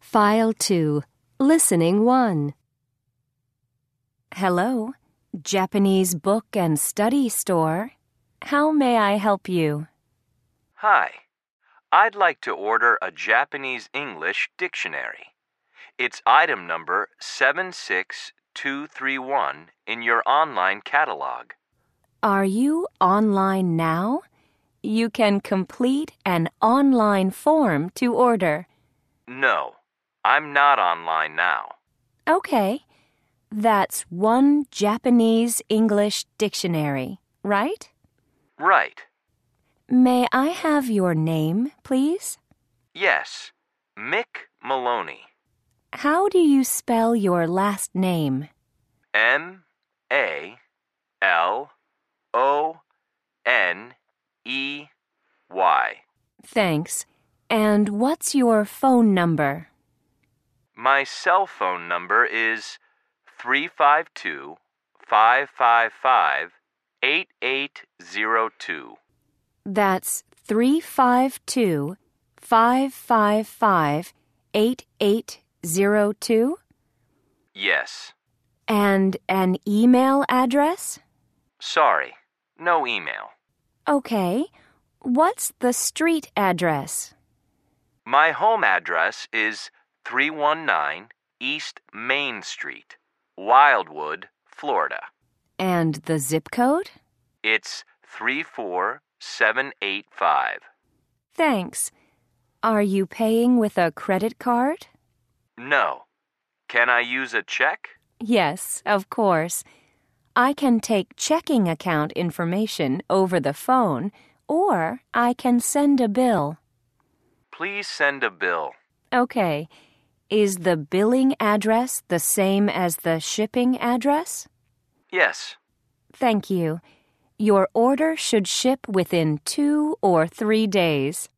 File 2, Listening 1. Hello, Japanese Book and Study Store. How may I help you? Hi. I'd like to order a Japanese-English dictionary. It's item number 76231 in your online catalog. Are you online now? You can complete an online form to order. No, I'm not online now. Okay, that's one Japanese-English dictionary, right? Right. May I have your name, please? Yes, Mick Maloney. How do you spell your last name? Maloney. Thanks. And what's your phone number? My cell phone number is 352-555-8802. That's 352-555-8802? Yes. And an email address? Sorry, no email. Okay. What's the street address? My home address is 319 East Main Street, Wildwood, Florida. And the zip code? It's 34785. Thanks. Are you paying with a credit card? No. Can I use a check? Yes, of course. I can take checking account information over the phone, or I can send a bill. Please send a bill. Okay. Is the billing address the same as the shipping address? Yes. Thank you. Your order should ship within 2 or 3 days.